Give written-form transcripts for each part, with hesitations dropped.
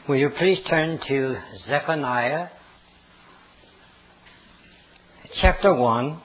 Will you please turn to Zephaniah chapter 1.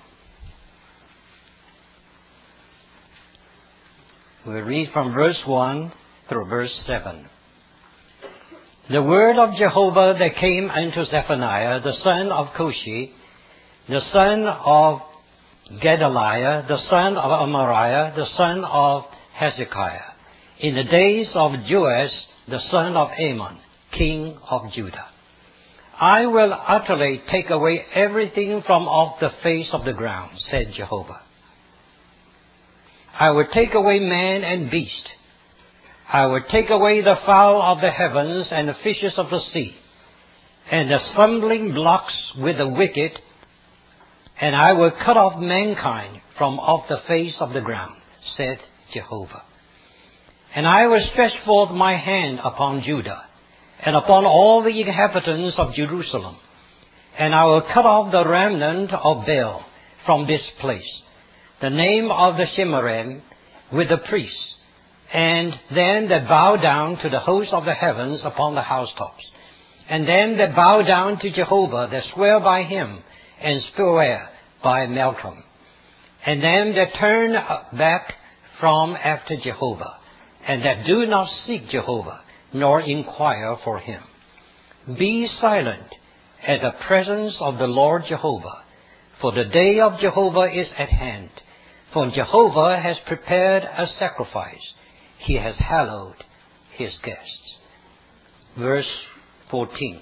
We'll read from verse 1 through verse 7. The word of Jehovah that came unto Zephaniah, the son of Cushi, the son of Gedaliah, the son of Amariah, the son of Hezekiah, in the days of Joash, the son of Amon, king of Judah. I will utterly take away everything from off the face of the ground, said Jehovah. I will take away man and beast. I will take away the fowl of the heavens and the fishes of the sea, and the stumbling blocks with the wicked, and I will cut off mankind from off the face of the ground, said Jehovah. And I will stretch forth my hand upon Judah, and upon all the inhabitants of Jerusalem, and I will cut off the remnant of Baal from this place, the name of the Shemerim with the priests, and them that bow down to the host of the heavens upon the housetops, and them that bow down to Jehovah, that swear by him, and swear by Malcolm, and them that turn back from after Jehovah, and that do not seek Jehovah, nor inquire for him. Be silent at the presence of the Lord Jehovah, for the day of Jehovah is at hand. For Jehovah has prepared a sacrifice. He has hallowed his guests. Verse 14.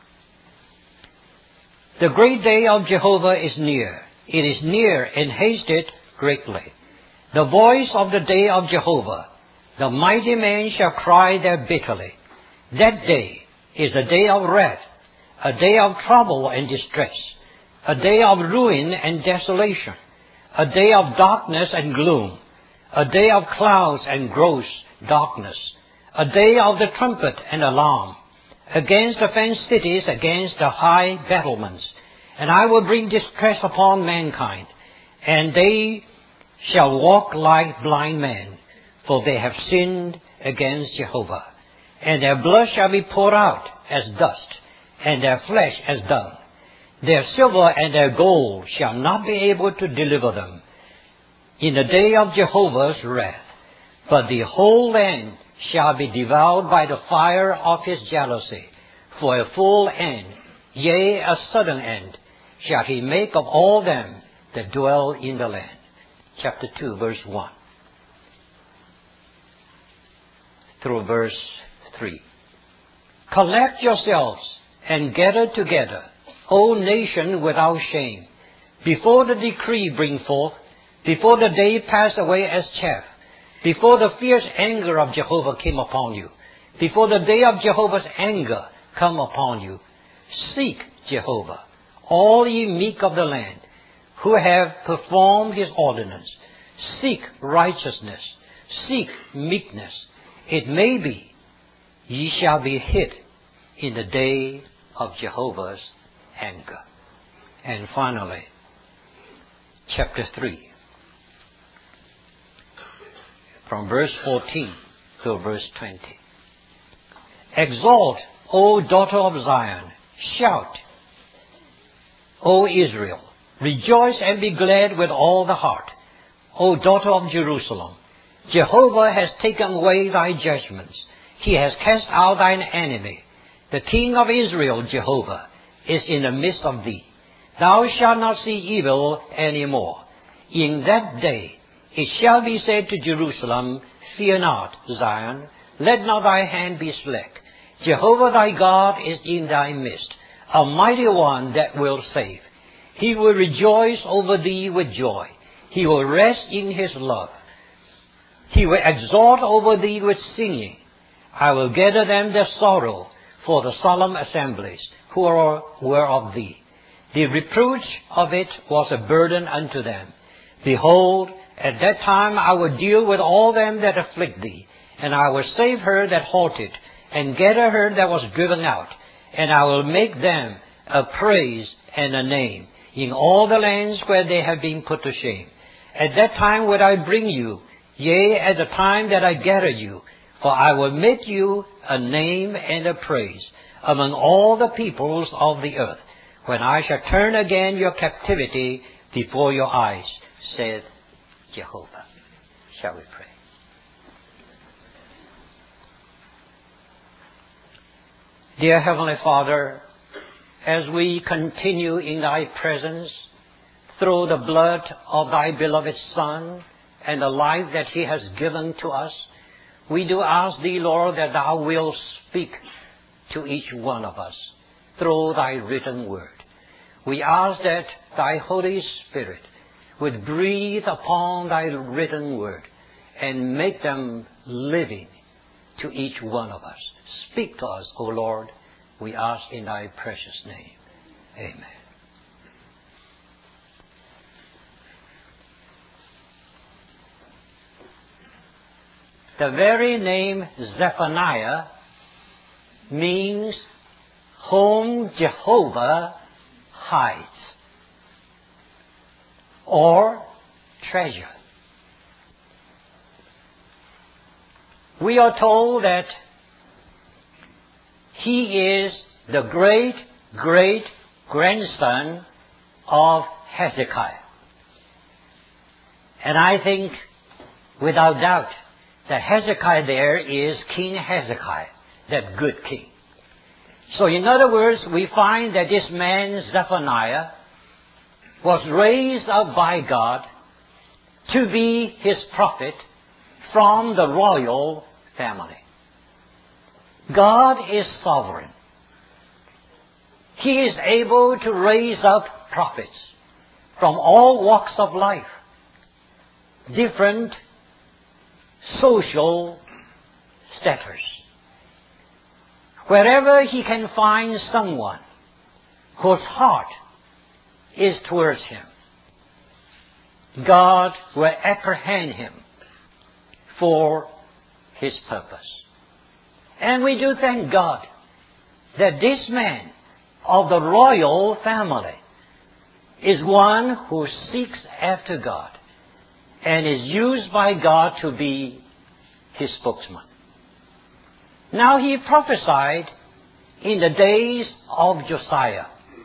The great day of Jehovah is near. It is near and hasted greatly. The voice of the day of Jehovah. The mighty man shall cry there bitterly. That day is a day of wrath, a day of trouble and distress, a day of ruin and desolation, a day of darkness and gloom, a day of clouds and gross darkness, a day of the trumpet and alarm, against the fenced cities, against the high battlements. And I will bring distress upon mankind, and they shall walk like blind men, for they have sinned against Jehovah. And their blood shall be poured out as dust, and their flesh as dung. Their silver and their gold shall not be able to deliver them in the day of Jehovah's wrath. But the whole land shall be devoured by the fire of his jealousy. For a full end, yea, a sudden end, shall he make of all them that dwell in the land. Chapter 2, verse 1. Through verse 3. Collect yourselves and gather together, O nation without shame, before the decree bring forth, before the day pass away as chaff, before the fierce anger of Jehovah came upon you, before the day of Jehovah's anger come upon you. Seek Jehovah, all ye meek of the land, who have performed his ordinance. Seek righteousness, seek meekness. It may be ye shall be hid in the day of Jehovah's anger. And finally, chapter 3, from verse 14 to verse 20. Exalt, O daughter of Zion, shout, O Israel, rejoice and be glad with all the heart, O daughter of Jerusalem. Jehovah has taken away thy judgments. He has cast out thine enemy. The King of Israel, Jehovah, is in the midst of thee. Thou shalt not see evil any more. In that day it shall be said to Jerusalem, Fear not, Zion, let not thy hand be slack. Jehovah thy God is in thy midst, a mighty one that will save. He will rejoice over thee with joy. He will rest in his love. He will exalt over thee with singing. I will gather them their sorrow for the solemn assemblies who were of thee. The reproach of it was a burden unto them. Behold, at that time I will deal with all them that afflict thee, and I will save her that halted, and gather her that was driven out, and I will make them a praise and a name in all the lands where they have been put to shame. At that time will I bring you, yea, at the time that I gather you, For I will make you a name and a praise among all the peoples of the earth, when I shall turn again your captivity before your eyes, saith Jehovah. Shall we pray? Dear Heavenly Father, as we continue in Thy presence through the blood of Thy beloved Son and the life that He has given to us, we do ask Thee, Lord, that Thou wilt speak to each one of us through Thy written word. We ask that Thy Holy Spirit would breathe upon Thy written word and make them living to each one of us. Speak to us, O Lord, we ask in Thy precious name. Amen. The very name Zephaniah means whom Jehovah hides, or treasure. We are told that he is the great-great-grandson of Hezekiah. And I think, without doubt, that Hezekiah there is King Hezekiah, that good king. So in other words, we find that this man, Zephaniah, was raised up by God to be his prophet from the royal family. God is sovereign. He is able to raise up prophets from all walks of life, different social status. Wherever he can find someone whose heart is towards him, God will apprehend him for his purpose. And we do thank God that this man of the royal family is one who seeks after God and is used by God to be his spokesman. Now he prophesied in the days of Josiah.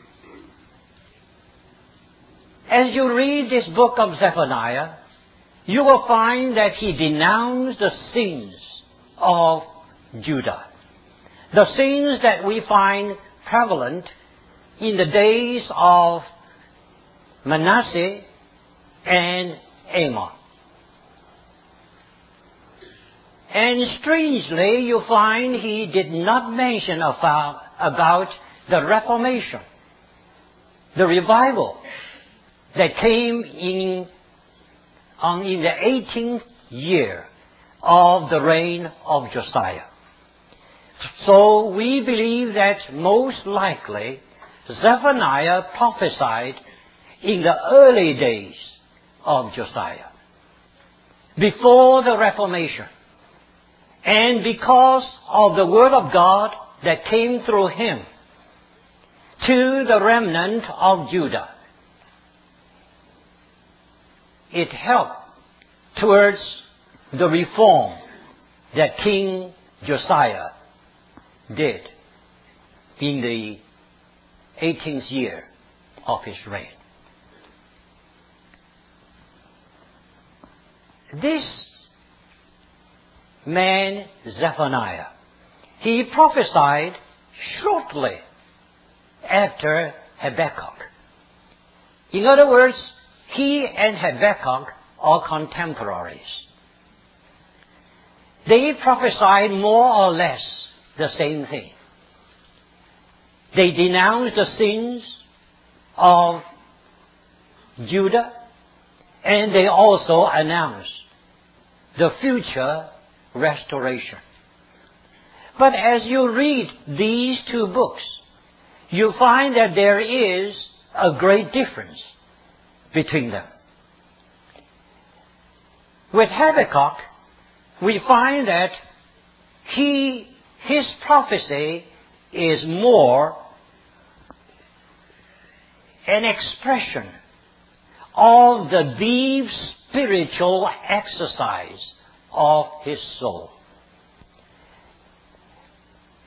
As you read this book of Zephaniah, you will find that he denounced the sins of Judah. The sins that we find prevalent in the days of Manasseh and Amon. And strangely, you find he did not mention about the Reformation, the revival that came in the 18th year of the reign of Josiah. So we believe that most likely Zephaniah prophesied in the early days of Josiah, before the Reformation. And because of the Word of God that came through him to the remnant of Judah, it helped towards the reform that King Josiah did in the 18th year of his reign. This man, Zephaniah, he prophesied shortly after Habakkuk. In other words, he and Habakkuk are contemporaries. They prophesied more or less the same thing. They denounced the sins of Judah, and they also announced the future restoration. But as you read these two books, you find that there is a great difference between them. With Habakkuk, we find that his prophecy is more an expression of the deep spiritual exercise of his soul.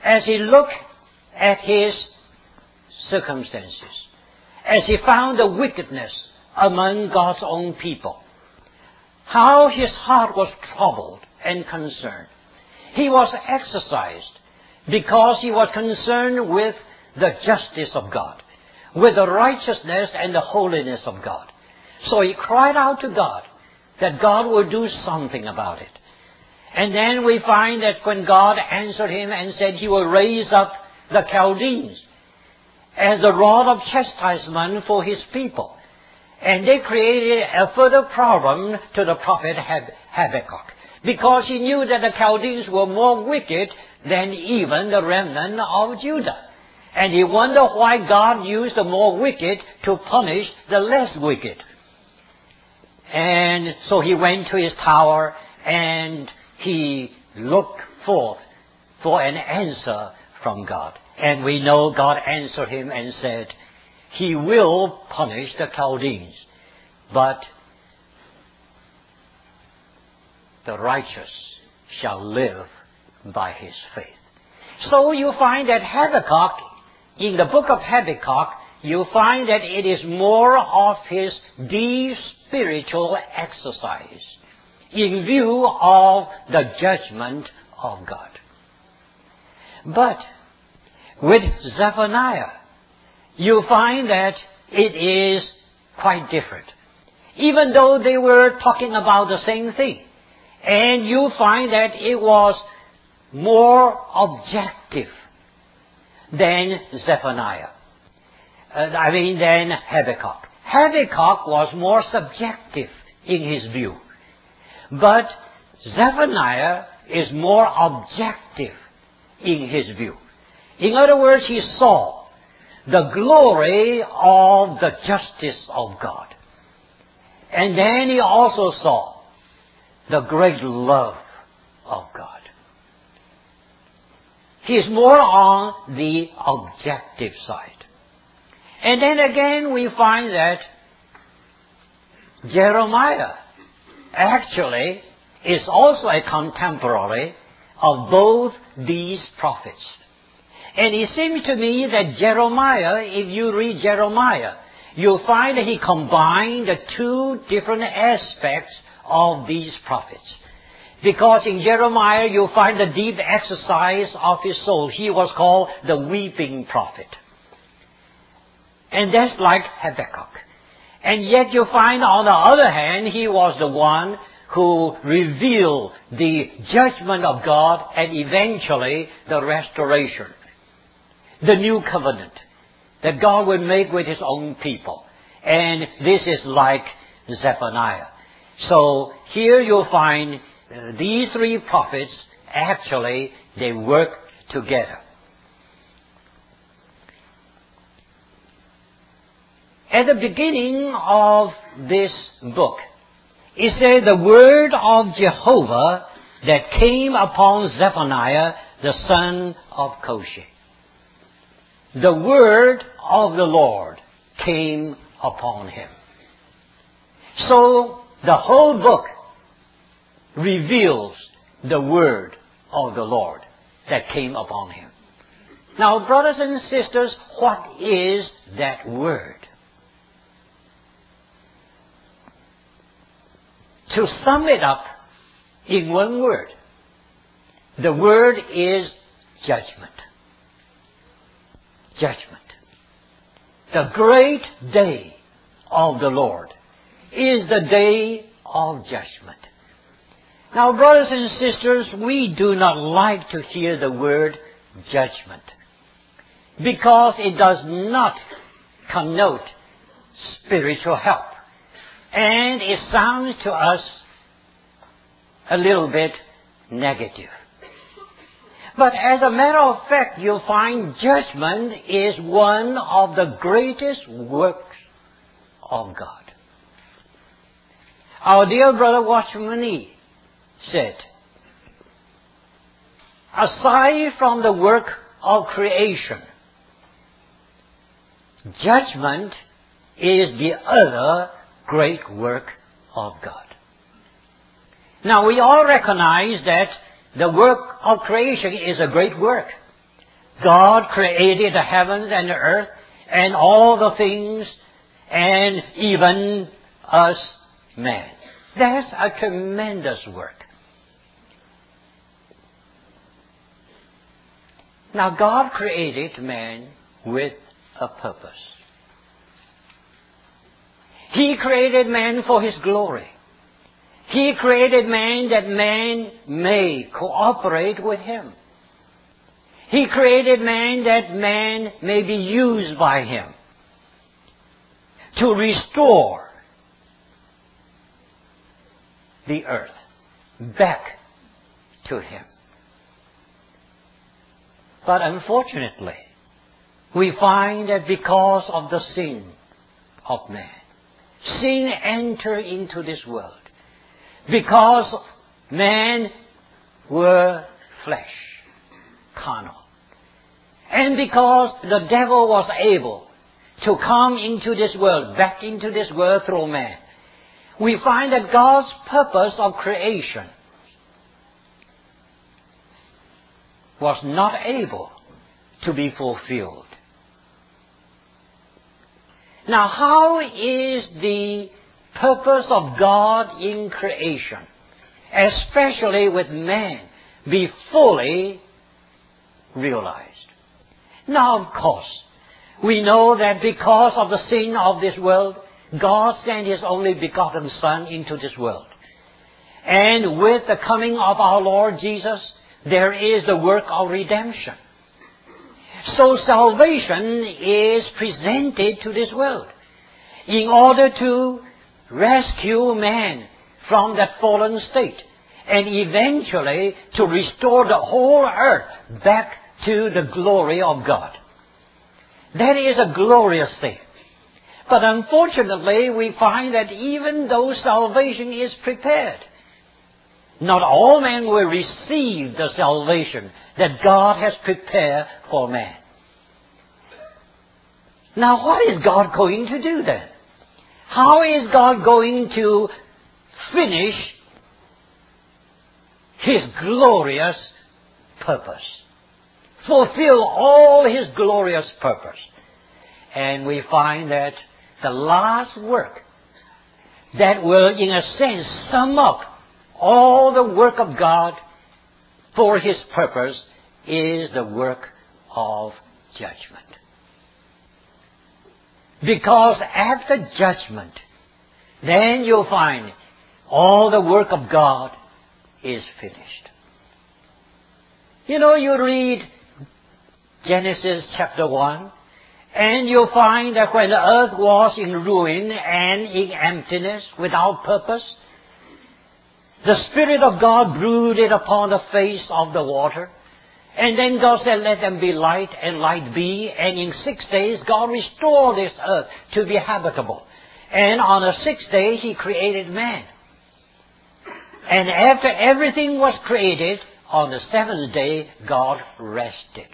as he looked at his circumstances, as he found the wickedness among God's own people, how his heart was troubled and concerned. He was exercised because he was concerned with the justice of God, with the righteousness and the holiness of God. So he cried out to God that God would do something about it. And then we find that when God answered him and said he will raise up the Chaldeans as a rod of chastisement for his people. And they created a further problem to the prophet Habakkuk, because he knew that the Chaldeans were more wicked than even the remnant of Judah. And he wondered why God used the more wicked to punish the less wicked. And so he went to his tower and he looked forth for an answer from God. And we know God answered him and said, he will punish the Chaldeans, but the righteous shall live by his faith. So you find that Habakkuk, in the book of Habakkuk, you find that it is more of his deep spiritual exercise in view of the judgment of God. But with Zephaniah, you find that it is quite different. Even though they were talking about the same thing. And you find that it was more objective than Zephaniah. Than Habakkuk. Habakkuk was more subjective in his view. But Zephaniah is more objective in his view. In other words, he saw the glory of the justice of God. And then he also saw the great love of God. He is more on the objective side. And then again we find that Jeremiah actually is also a contemporary of both these prophets. And it seems to me that Jeremiah, if you read Jeremiah, you'll find that he combined the two different aspects of these prophets. Because in Jeremiah you'll find the deep exercise of his soul. He was called the weeping prophet. And that's like Habakkuk. And yet you find on the other hand, he was the one who revealed the judgment of God and eventually the restoration. The new covenant that God would make with his own people. And this is like Zephaniah. So here you'll find these three prophets, actually, they work together. At the beginning of this book, it says the word of Jehovah that came upon Zephaniah, the son of Koshi. The word of the Lord came upon him. So the whole book reveals the word of the Lord that came upon him. Now, brothers and sisters, what is that word? To sum it up in one word, the word is judgment. Judgment. The great day of the Lord is the day of judgment. Now, brothers and sisters, we do not like to hear the word judgment because it does not connote spiritual help. And it sounds to us a little bit negative. But as a matter of fact, you'll find judgment is one of the greatest works of God. Our dear brother Watchman Nee said, aside from the work of creation, judgment is the other great work of God. Now we all recognize that the work of creation is a great work. God created the heavens and the earth and all the things and even us man. That's a tremendous work. Now God created man with a purpose. He created man for His glory. He created man that man may cooperate with Him. He created man that man may be used by Him to restore the earth back to Him. But unfortunately, we find that because of the sin of man, sin entered into this world. Because man were flesh, carnal. And because the devil was able to come into this world, back into this world through man, we find that God's purpose of creation was not able to be fulfilled. Now, how is the purpose of God in creation, especially with man, be fully realized? Now, of course, we know that because of the sin of this world, God sent His only begotten Son into this world. And with the coming of our Lord Jesus, there is the work of redemption. So salvation is presented to this world in order to rescue man from that fallen state and eventually to restore the whole earth back to the glory of God. That is a glorious thing. But unfortunately, we find that even though salvation is prepared, not all men will receive the salvation that God has prepared for man. Now, what is God going to do then? How is God going to finish His glorious purpose? Fulfill all His glorious purpose. And we find that the last work that will, in a sense, sum up all the work of God for His purpose is the work of judgment. Because after judgment, then you'll find all the work of God is finished. You know, you read Genesis chapter 1, and you'll find that when the earth was in ruin and in emptiness, without purpose, the Spirit of God brooded upon the face of the water. And then God said, let them be light, and light be. And in 6 days, God restored this earth to be habitable. And on the 6th day, He created man. And after everything was created, on the 7th day, God rested.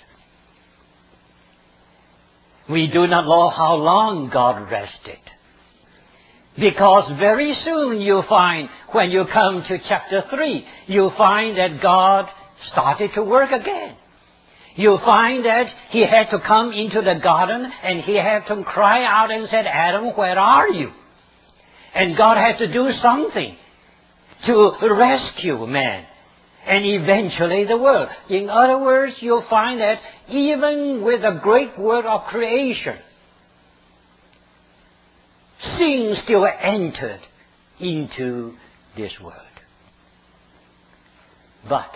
We do not know how long God rested. Because very soon you'll find, when you come to chapter 3, you'll find that God started to work again. You'll find that He had to come into the garden and He had to cry out and said, Adam, where are you? And God had to do something to rescue man and eventually the world. In other words, you'll find that even with the great work of creation, sin still entered into this world. But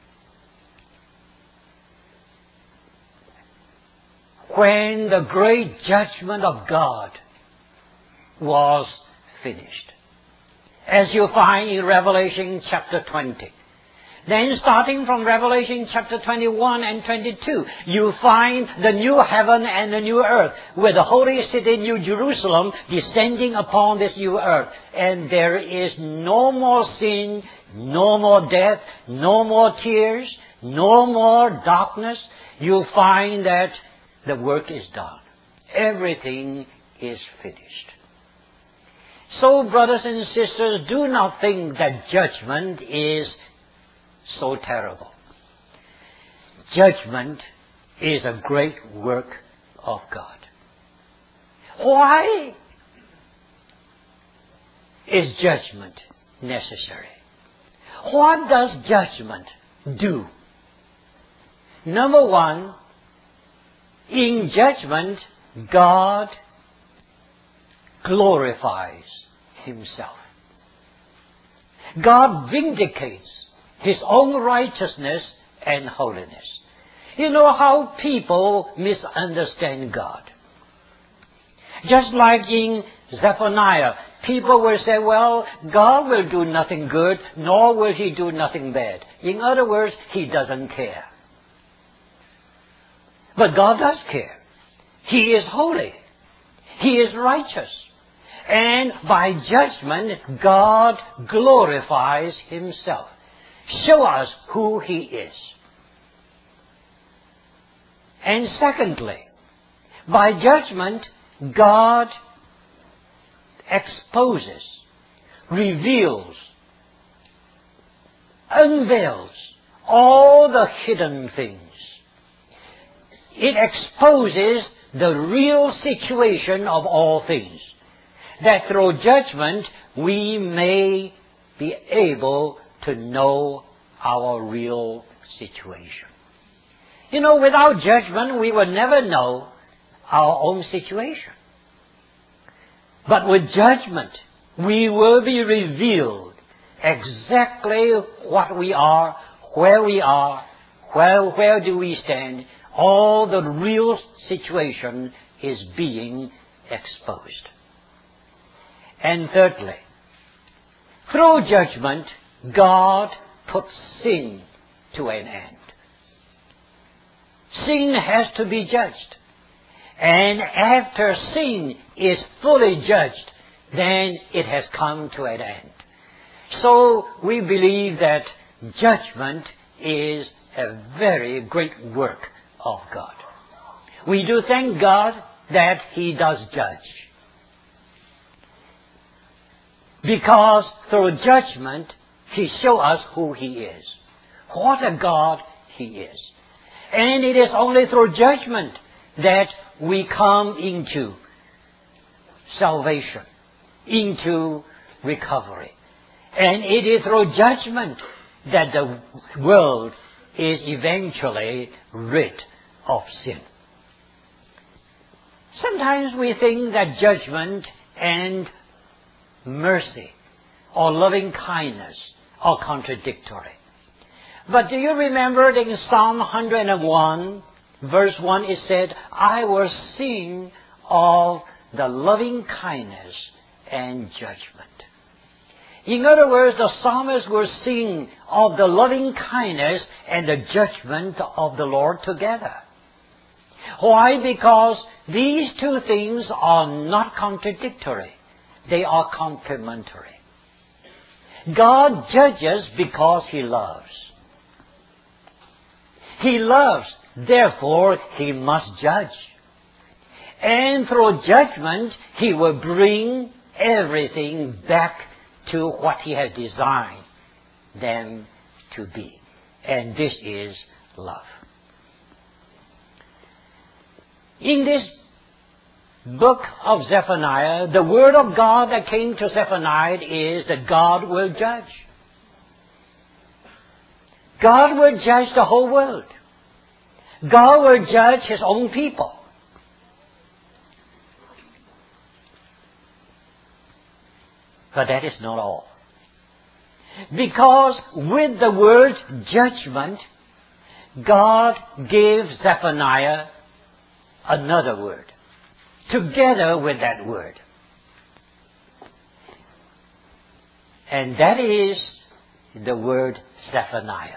when the great judgment of God was finished, as you find in Revelation chapter 20, then starting from Revelation chapter 21 and 22, you find the new heaven and the new earth, with the holy city, New Jerusalem, descending upon this new earth. And there is no more sin, no more death, no more tears, no more darkness. You find that the work is done. Everything is finished. So, brothers and sisters, do not think that judgment is so terrible. Judgment is a great work of God. Why is judgment necessary? What does judgment do? Number one, in judgment, God glorifies Himself. God vindicates His own righteousness and holiness. You know how people misunderstand God. Just like in Zephaniah, people will say, well, God will do nothing good, nor will He do nothing bad. In other words, He doesn't care. But God does care. He is holy. He is righteous. And by judgment, God glorifies Himself. Show us who He is. And secondly, by judgment, God exposes, reveals, unveils all the hidden things. It exposes the real situation of all things, that through judgment we may be able to know our real situation. You know, without judgment we will never know our own situation. But with judgment we will be revealed exactly what we are, where we are, where do we stand. All the real situation is being exposed. And thirdly, through judgment, God puts sin to an end. Sin has to be judged. And after sin is fully judged, then it has come to an end. So we believe that judgment is a very great work of God. We do thank God that He does judge. Because through judgment, He shows us who He is. What a God He is. And it is only through judgment that we come into salvation, into recovery. And it is through judgment that the world is eventually rid of sin. Sometimes we think that judgment and mercy or loving kindness are contradictory. But do you remember in Psalm 101, verse 1, it said, I will sing of the loving kindness and judgment. In other words, the psalmist will sing of the loving kindness and the judgment of the Lord together. Why? Because these two things are not contradictory. They are complementary. God judges because He loves. He loves, therefore He must judge. And through judgment, He will bring everything back to what He has designed them to be. And this is love. In this book of Zephaniah, the word of God that came to Zephaniah is that God will judge. God will judge the whole world. God will judge His own people. But that is not all. Because with the word judgment, God gives Zephaniah another word, together with that word. And that is the word Zephaniah.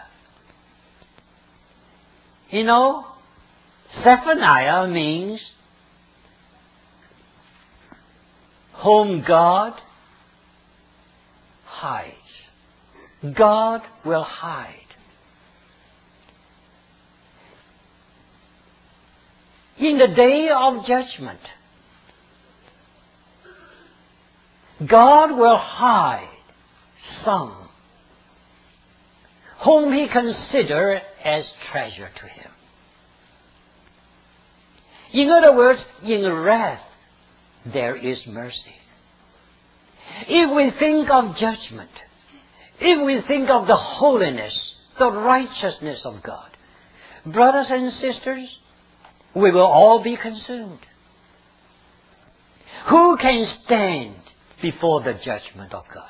You know, Zephaniah means whom God hides. God will hide. In the day of judgment, God will hide some whom He considers as treasure to Him. In other words, in wrath, there is mercy. If we think of judgment, if we think of the holiness, the righteousness of God, brothers and sisters, we will all be consumed. Who can stand before the judgment of God?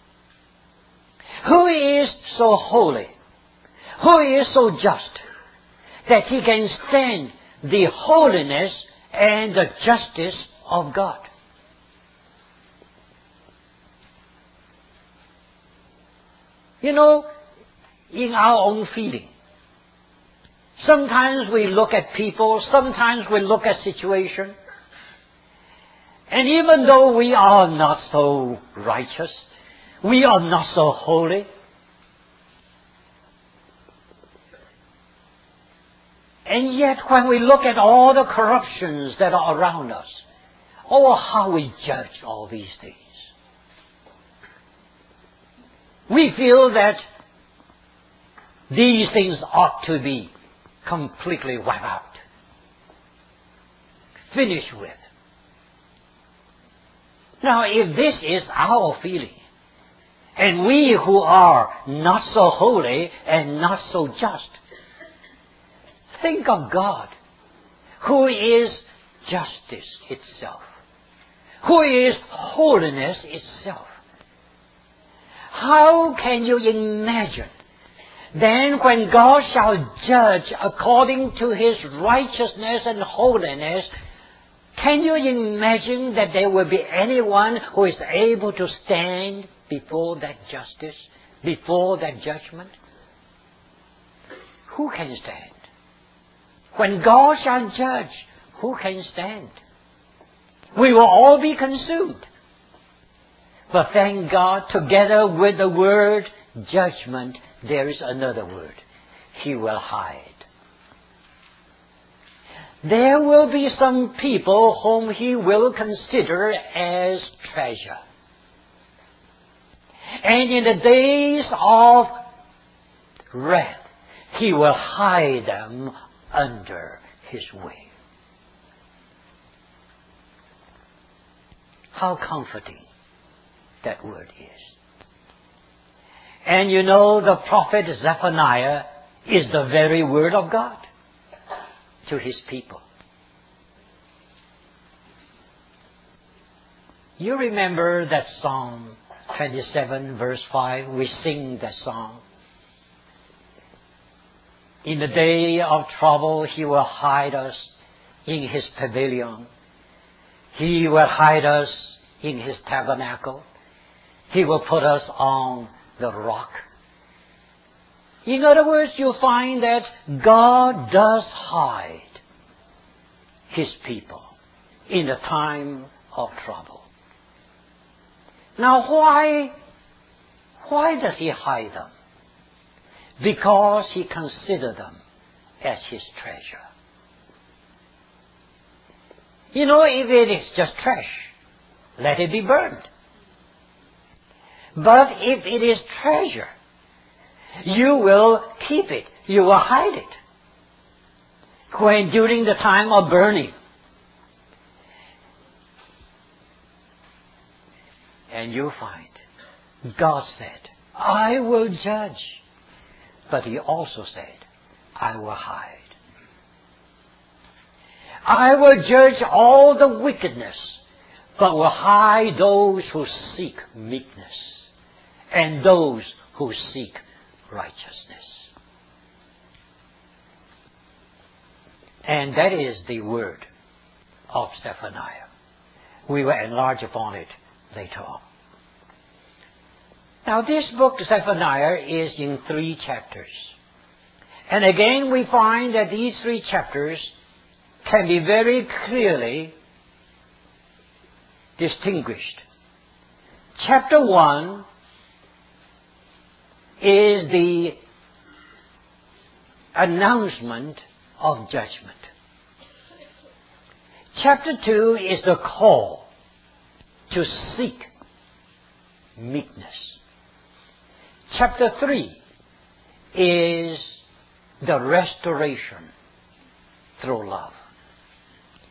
Who is so holy? Who is so just that he can stand the holiness and the justice of God? You know, in our own feeling, sometimes we look at people, sometimes we look at situations, and even though we are not so righteous, we are not so holy, and yet when we look at all the corruptions that are around us, oh, how we judge all these things. We feel that these things ought to be completely wiped out, finished with. Now, if this is our feeling, and we who are not so holy and not so just, think of God, who is justice itself, who is holiness itself. How can you imagine then when God shall judge according to His righteousness and holiness, can you imagine that there will be anyone who is able to stand before that justice, before that judgment? Who can stand? When God shall judge, who can stand? We will all be consumed. But thank God, together with the word judgment, there is another word. He will hide. There will be some people whom He will consider as treasure. And in the days of wrath, He will hide them under His wing. How comforting that word is. And you know, the prophet Zephaniah is the very word of God to his people. You remember that Psalm 27 verse 5? We sing that song. In the day of trouble, He will hide us in His pavilion. He will hide us in His tabernacle. He will put us on the rock. In other words, you find that God does hide His people in the time of trouble. Now why does He hide them? Because He considers them as His treasure. You know, if it is just trash, let it be burned. But if it is treasure, you will keep it. You will hide it. When during the time of burning. And you find, God said, I will judge. But He also said, I will hide. I will judge all the wickedness, but will hide those who seek meekness and those who seek righteousness. And that is the word of Zephaniah. We will enlarge upon it later on. Now this book, Zephaniah, is in 3 chapters. And again we find that these 3 chapters can be very clearly distinguished. Chapter 1 is the announcement of judgment. Chapter 2 is the call to seek meekness. Chapter 3 is the restoration through love.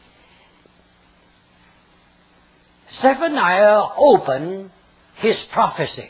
Zephaniah opened his prophecy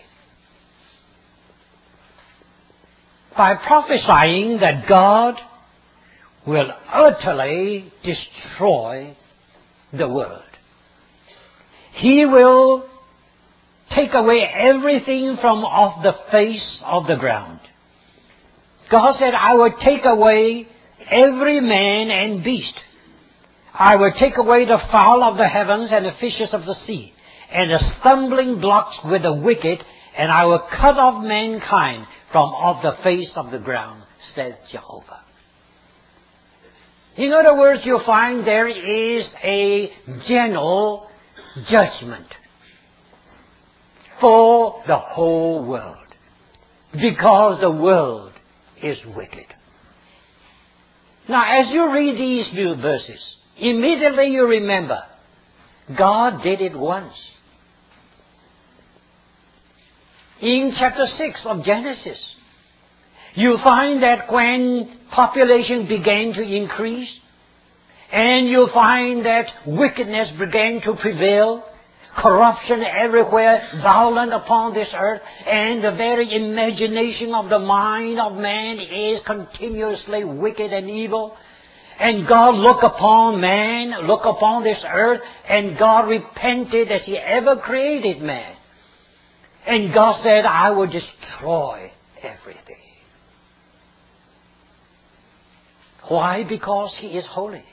by prophesying that God will utterly destroy the world. He will take away everything from off the face of the ground. God said, I will take away every man and beast. I will take away the fowl of the heavens and the fishes of the sea, and the stumbling blocks with the wicked, and I will cut off mankind from off the face of the ground, says Jehovah. In other words, you'll find there is a general judgment for the whole world, because the world is wicked. Now, as you read these few verses, immediately you remember, God did it once. In chapter 6 of Genesis, you find that when population began to increase, and you find that wickedness began to prevail, corruption everywhere, violent upon this earth, and the very imagination of the mind of man is continuously wicked and evil. And God looked upon man, looked upon this earth, and God repented that He ever created man. And God said, I will destroy everything. Why? Because He is holy.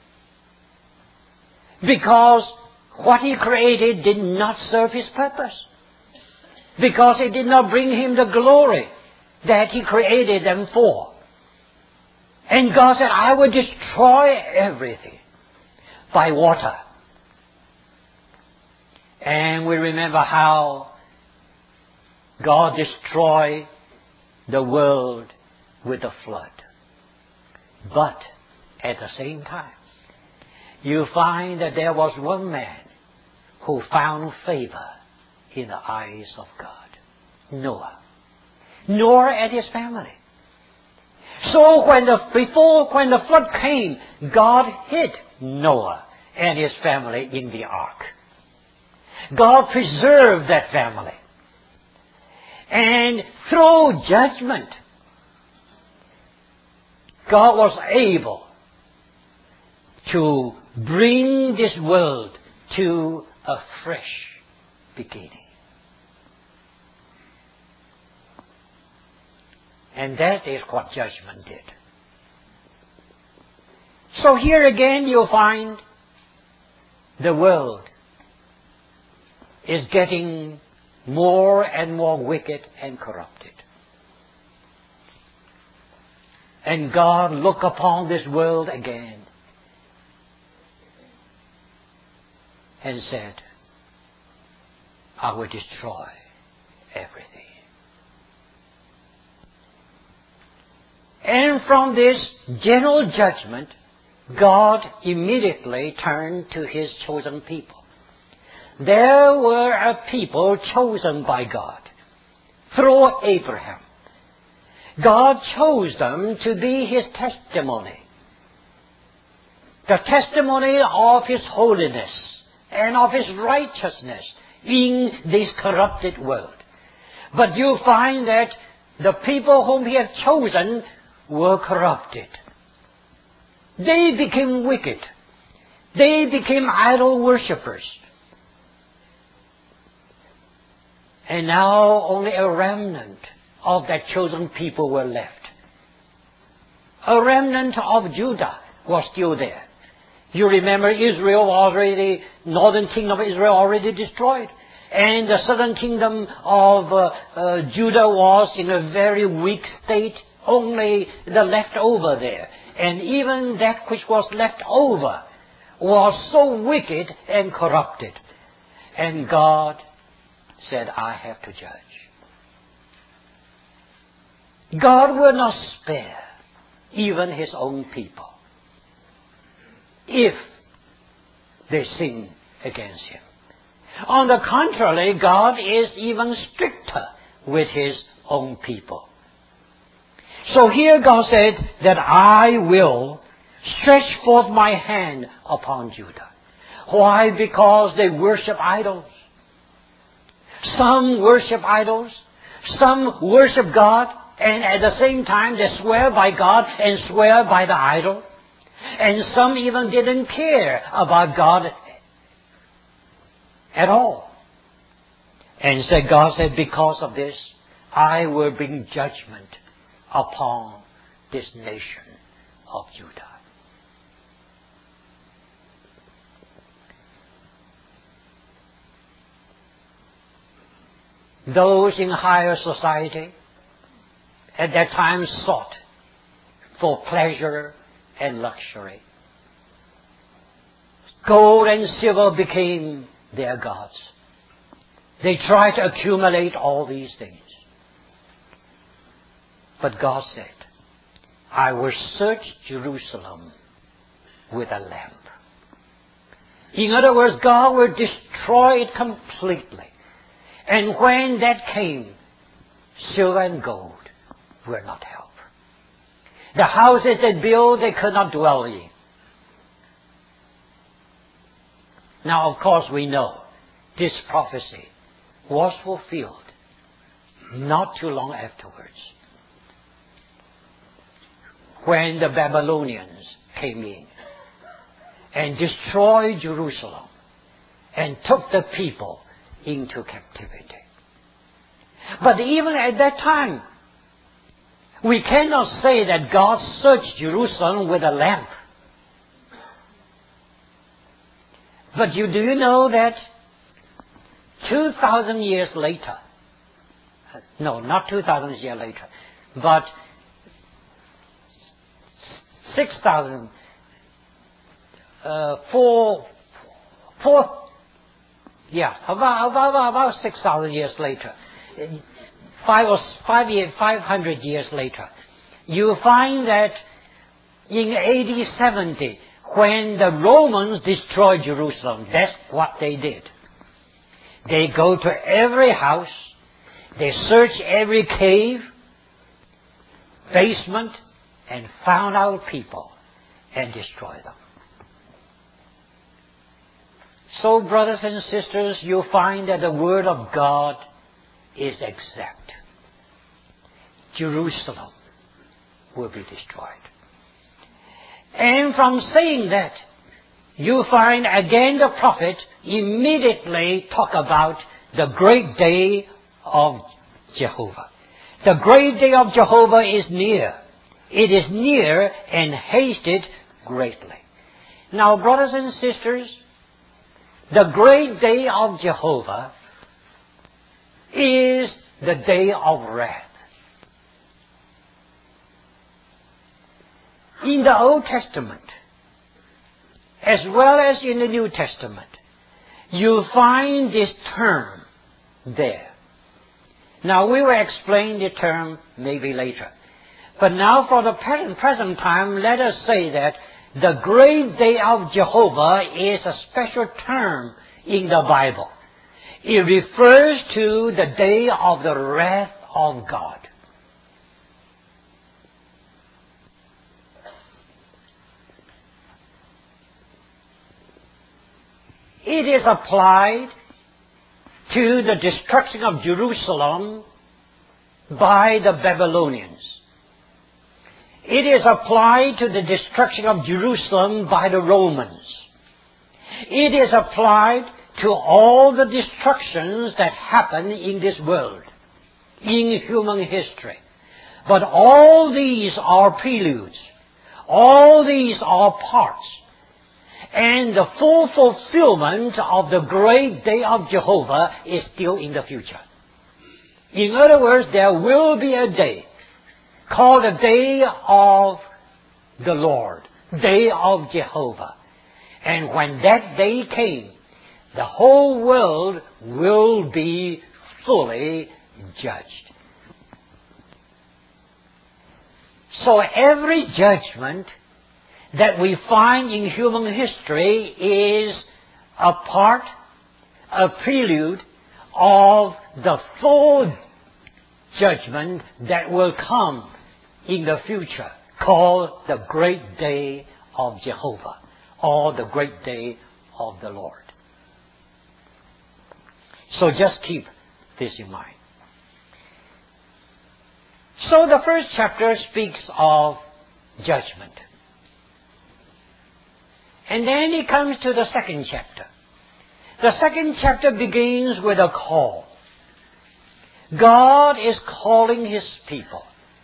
Because what He created did not serve His purpose. Because it did not bring Him the glory that He created them for. And God said, I will destroy everything by water. And we remember how God destroyed the world with a flood. But at the same time, you find that there was one man who found favor in the eyes of God. Noah. Noah and his family. So when the flood came, God hid Noah and his family in the ark. God preserved that family. And through judgment, God was able to bring this world to a fresh beginning. And that is what judgment did. So here again you'll find the world is getting more and more wicked and corrupted. And God looked upon this world again and said, I will destroy everything. And from this general judgment, God immediately turned to His chosen people. There were a people chosen by God through Abraham. God chose them to be His testimony. The testimony of His holiness and of His righteousness in this corrupted world. But you find that the people whom He had chosen were corrupted. They became wicked. They became idol worshippers. And now only a remnant of that chosen people were left. A remnant of Judah was still there. You remember Israel already, northern kingdom of Israel already destroyed. And the southern kingdom of Judah was in a very weak state, only the leftover there. And even that which was left over was so wicked and corrupted. And God said, I have to judge. God will not spare even His own people if they sin against Him. On the contrary, God is even stricter with His own people. So here God said that I will stretch forth my hand upon Judah. Why? Because they worship idols. Some worship idols. Some worship God. And at the same time they swear by God and swear by the idol. And some even didn't care about God at all. And God said, because of this, I will bring judgment upon this nation of Judah. Those in higher society at that time sought for pleasure and luxury. Gold and silver became their gods. They tried to accumulate all these things. But God said, I will search Jerusalem with a lamp. In other words, God will destroy it completely. And when that came, silver and gold will not help. The houses they built, they could not dwell in. Now, of course, we know this prophecy was fulfilled not too long afterwards, when the Babylonians came in and destroyed Jerusalem and took the people into captivity. But even at that time, we cannot say that God searched Jerusalem with a lamp. But do you know that 2,000 years later, no, not 2,000 years later, but 6,000, about 6,000 years later, 500 years later, you find that in AD 70, when the Romans destroyed Jerusalem, that's what they did. They go to every house, they search every cave, basement, and found out people and destroyed them. So, brothers and sisters, you find that the Word of God is exact. Jerusalem will be destroyed. And from saying that, you find again the prophet immediately talk about the great day of Jehovah. The great day of Jehovah is near. It is near and hasted greatly. Now, brothers and sisters, the great day of Jehovah is the day of wrath. In the Old Testament, as well as in the New Testament, you find this term there. Now, we will explain the term maybe later. But now, for the present time, let us say that the great day of Jehovah is a special term in the Bible. It refers to the day of the wrath of God. It is applied to the destruction of Jerusalem by the Babylonians. It is applied to the destruction of Jerusalem by the Romans. It is applied to all the destructions that happen in this world, in human history. But all these are preludes. All these are parts. And the full fulfillment of the great day of Jehovah is still in the future. In other words, there will be a day called the day of the Lord, day of Jehovah. And when that day came, the whole world will be fully judged. So every judgment that we find in human history is a part, a prelude of the full judgment that will come in the future, called the great day of Jehovah, or the great day of the Lord. So just keep this in mind. So the first chapter speaks of judgment. And then it comes to the second chapter. The second chapter begins with a call. God is calling His people.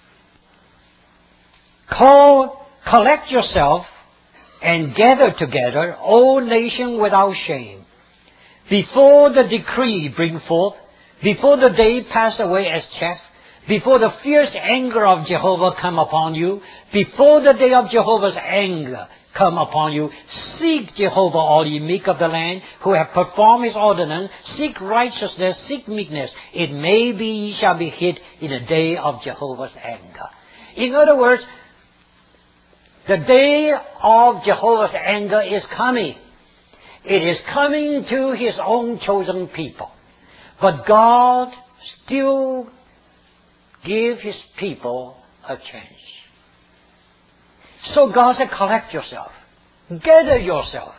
Collect yourself and gather together, O nation without shame. Before the decree bring forth, before the day pass away as chaff, before the fierce anger of Jehovah come upon you, before the day of Jehovah's anger come upon you, seek Jehovah, all ye meek of the land, who have performed His ordinance. Seek righteousness, seek meekness. It may be ye shall be hid in the day of Jehovah's anger. In other words, the day of Jehovah's anger is coming. It is coming to His own chosen people. But God still gives His people a chance. So God said, collect yourself. Gather yourself.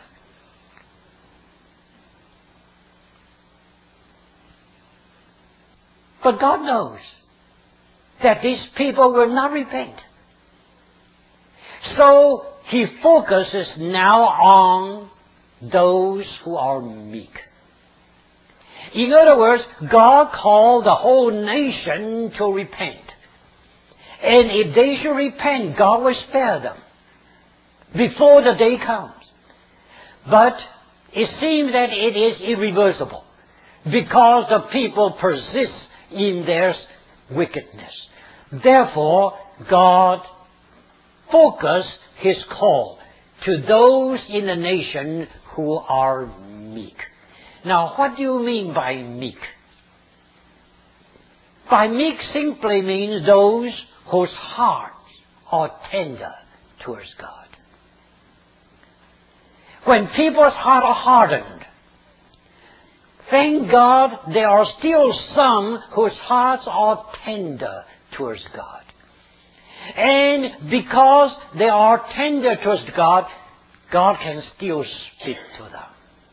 But God knows that these people will not repent. So He focuses now on those who are meek. In other words, God called the whole nation to repent. And if they should repent, God will spare them before the day comes. But it seems that it is irreversible because the people persist in their wickedness. Therefore, God focused His call to those in the nation who are meek. Now, what do you mean by meek? By meek simply means those whose hearts are tender towards God. When people's hearts are hardened, thank God there are still some whose hearts are tender towards God. And because they are tender towards God, God can still speak to them.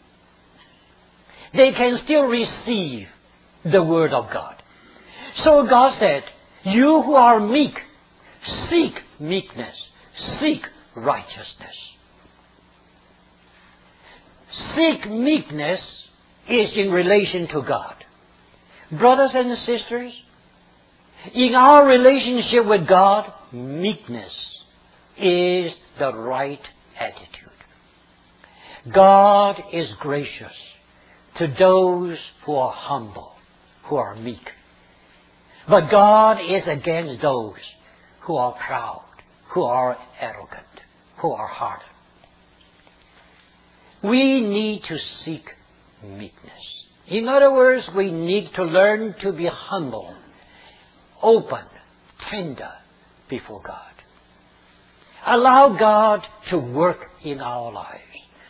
They can still receive the Word of God. So God said, you who are meek, seek meekness, seek righteousness. Seek meekness is in relation to God. Brothers and sisters, in our relationship with God, meekness is the right attitude. God is gracious to those who are humble, who are meek. But God is against those who are proud, who are arrogant, who are hardened. We need to seek meekness. In other words, we need to learn to be humble, open, tender before God. Allow God to work in our lives.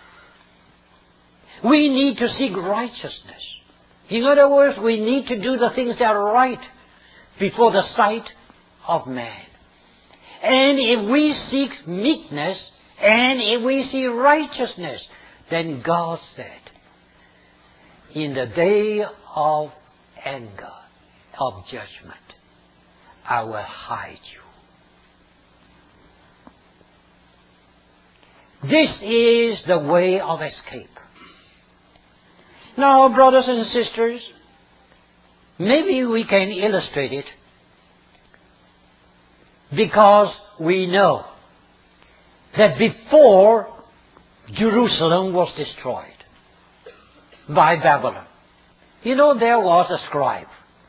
We need to seek righteousness. In other words, we need to do the things that are right before the sight of man. And if we seek meekness, and if we see righteousness, then God said, in the day of anger, of judgment, I will hide you. This is the way of escape. Now, brothers and sisters, maybe we can illustrate it because we know that before Jerusalem was destroyed by Babylon, you know, there was a scribe.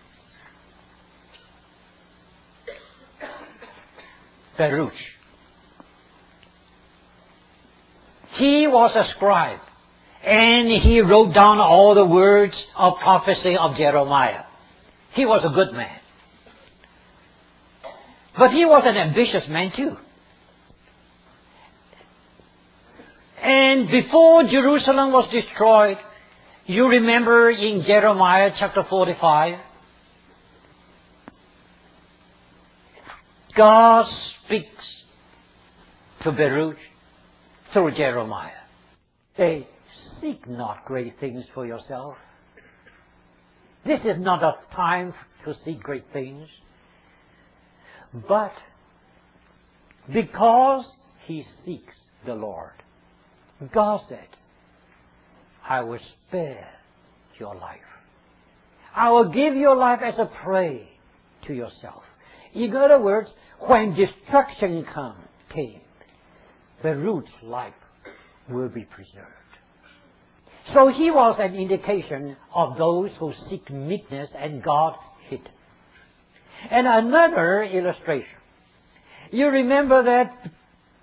Baruch. He was a scribe. And he wrote down all the words of prophecy of Jeremiah. He was a good man. But he was an ambitious man too. And before Jerusalem was destroyed, you remember in Jeremiah chapter 45, God speaks to Baruch through Jeremiah. Say, seek not great things for yourself. This is not a time to seek great things. But because he seeks the Lord, God said, I will spare your life. I will give your life as a prey to yourself. In other words, when destruction came, the root's life will be preserved. So he was an indication of those who seek meekness and God hid. And another illustration. You remember that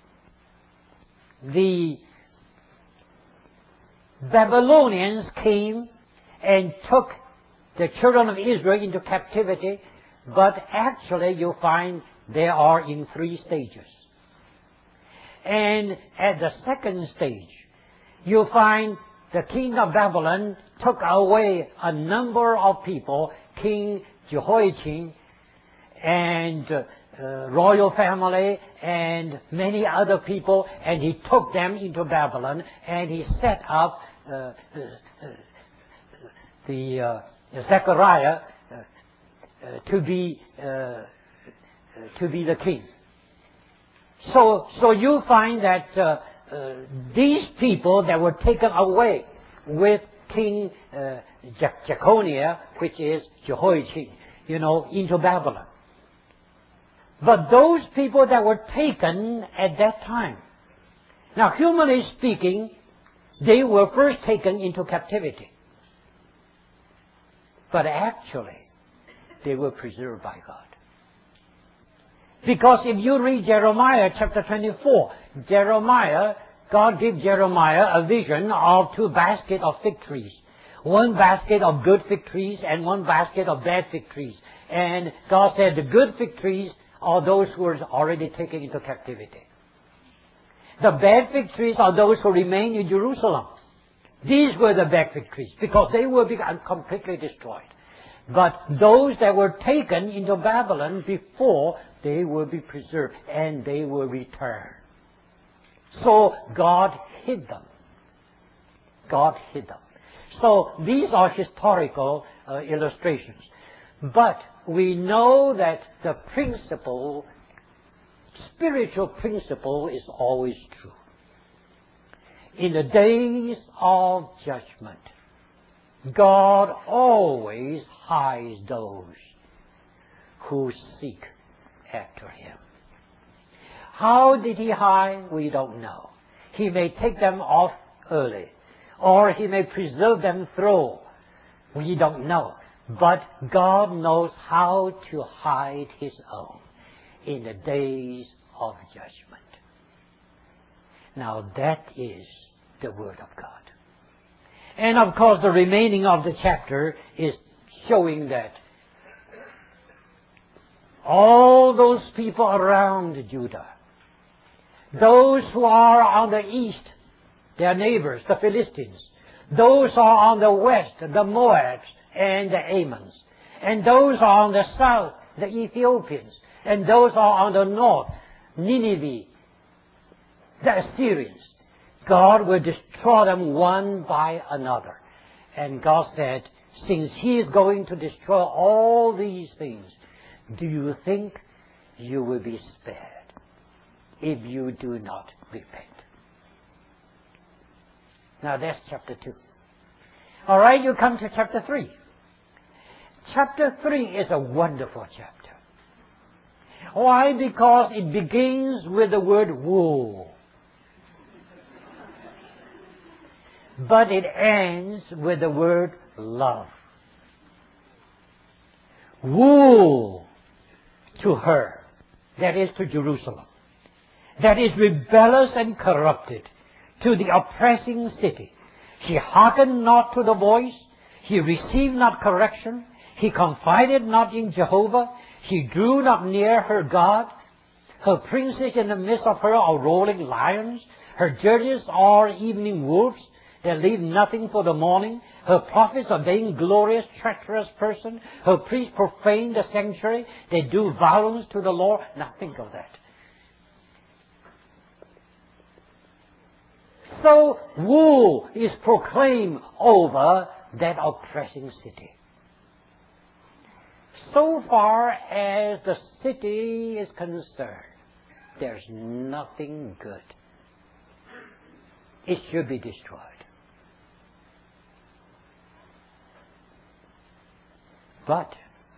the Babylonians came and took the children of Israel into captivity, but actually you find they are in 3 stages. And at the second stage, you find the king of Babylon took away a number of people, King Jehoiachin and royal family and many other people, and he took them into Babylon and he set up Zechariah to be the king. So you find that these people that were taken away with King Jeconiah, which is Jehoiachin, into Babylon. But those people that were taken at that time, now humanly speaking, they were first taken into captivity. But actually, they were preserved by God. Because if you read Jeremiah chapter 24, God gave Jeremiah a vision of 2 baskets of fig trees. 1 basket of good fig trees and 1 basket of bad fig trees. And God said the good fig trees are those who are already taken into captivity. The bad fig trees are those who remain in Jerusalem. These were the bad fig trees because they were completely destroyed. But those that were taken into Babylon before, they will be preserved and they will return. So God hid them. God hid them. So these are historical illustrations. But we know that the principle, spiritual principle, is always true. In the days of judgment, God always hides those who seek after Him. How did He hide? We don't know. He may take them off early, or He may preserve them through. We don't know. But God knows how to hide His own in the days of judgment. Now that is the Word of God. And of course the remaining of the chapter is showing that all those people around Judah, those who are on the east, their neighbors, the Philistines, those who are on the west, the Moabs and the Ammons, and those who are on the south, the Ethiopians, and those who are on the north, Nineveh, the Assyrians, God will destroy them one by another. And God said, since He is going to destroy all these things, do you think you will be spared if you do not repent? Now that's chapter 2. All right, you come to chapter 3. Chapter 3 is a wonderful chapter. Why? Because it begins with the word woe. But it ends with the word love. Woe to her, that is to Jerusalem, that is rebellious and corrupted, to the oppressing city. She hearkened not to the voice, he received not correction, he confided not in Jehovah, he drew not near her God. Her princes in the midst of her are rolling lions, her judges are evening wolves, they leave nothing for the morning. Her prophets are vainglorious, treacherous person. Her priests profane the sanctuary. They do violence to the Lord. Now think of that. So woe is proclaimed over that oppressing city. So far as the city is concerned, there's nothing good. It should be destroyed. But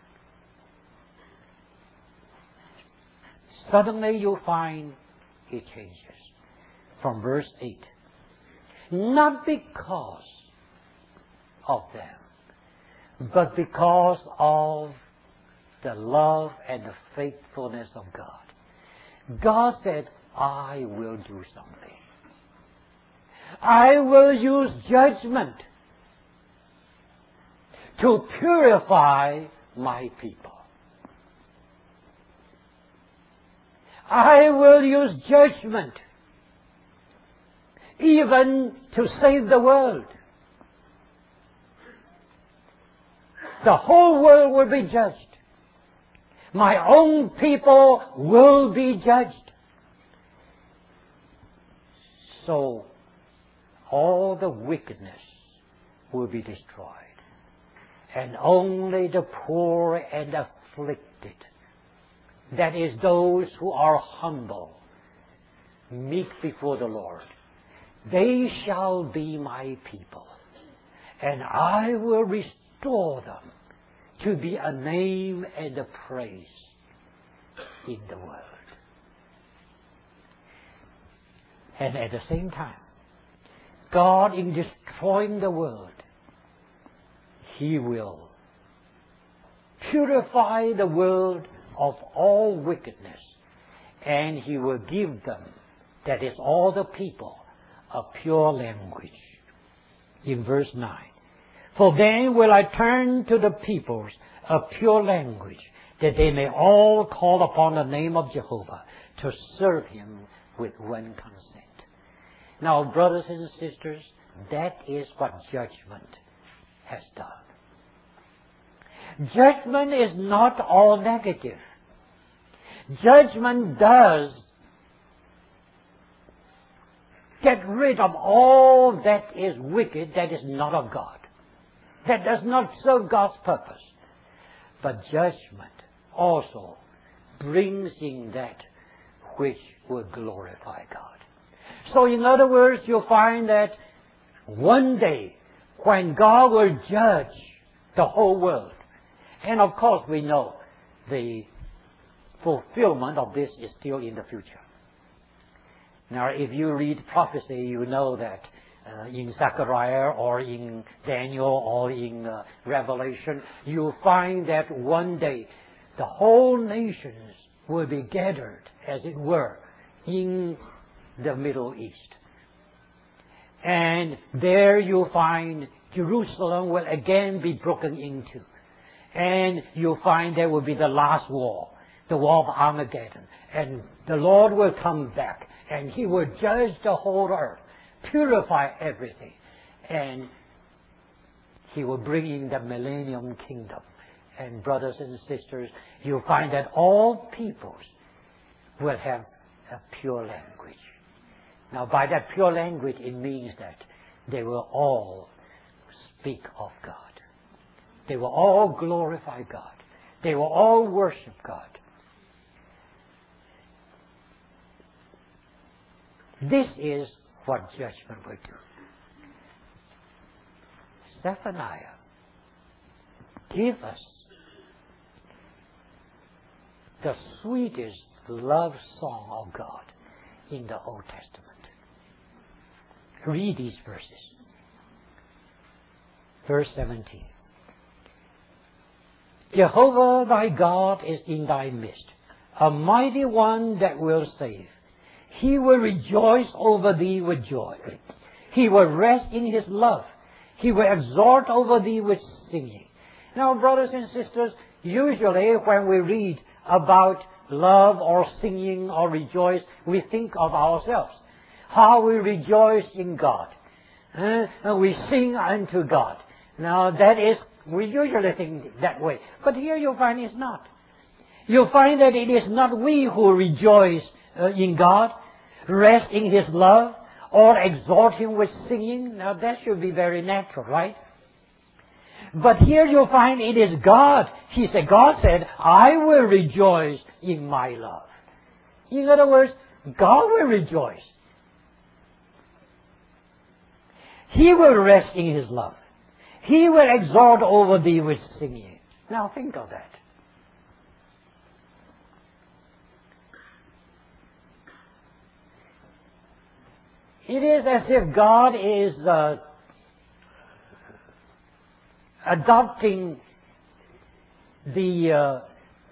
suddenly you find it changes from verse 8. Not because of them, but because of the love and the faithfulness of God. God said, I will do something. I will use judgment to purify my people. I will use judgment even to save the world. The whole world will be judged. My own people will be judged. So, all the wickedness will be destroyed. And only the poor and afflicted, that is those who are humble, meek before the Lord, they shall be my people. And I will restore them to be a name and a praise in the world. And at the same time, God, in destroying the world, He will purify the world of all wickedness, and He will give them, that is all the people, a pure language. In verse 9, for then will I turn to the peoples a pure language, that they may all call upon the name of Jehovah to serve Him with one consent. Now, brothers and sisters, that is what judgment has done. Judgment is not all negative. Judgment does get rid of all that is wicked, that is not of God, that does not serve God's purpose. But judgment also brings in that which will glorify God. So in other words, you'll find that one day when God will judge the whole world, and of course we know the fulfillment of this is still in the future. Now, if you read prophecy, you know that in Zechariah or in Daniel or in Revelation, you find that one day the whole nations will be gathered, as it were, in the Middle East. And there you find Jerusalem will again be broken into. And you'll find there will be the last war, the war of Armageddon. And the Lord will come back, and He will judge the whole earth, purify everything, and He will bring in the millennium kingdom. And brothers and sisters, you'll find that all peoples will have a pure language. Now, by that pure language, it means that they will all speak of God. They will all glorify God. They will all worship God. This is what judgment will do. Zephaniah give us the sweetest love song of God in the Old Testament. Read these verses. Verse 17. Jehovah thy God is in thy midst, a mighty one that will save. He will rejoice over thee with joy. He will rest in His love. He will exhort over thee with singing. Now, brothers and sisters, usually when we read about love or singing or rejoice, we think of ourselves. How we rejoice in God. And we sing unto God. Now, that is, we usually think that way. But here you'll find it's not. You'll find that it is not we who rejoice in God, rest in His love, or exhort him with singing. Now that should be very natural, right? But here you'll find it is God. God said, I will rejoice in my love. In other words, God will rejoice. He will rest in His love. He will exhort over thee with singing. Now think of that. It is as if God is adopting the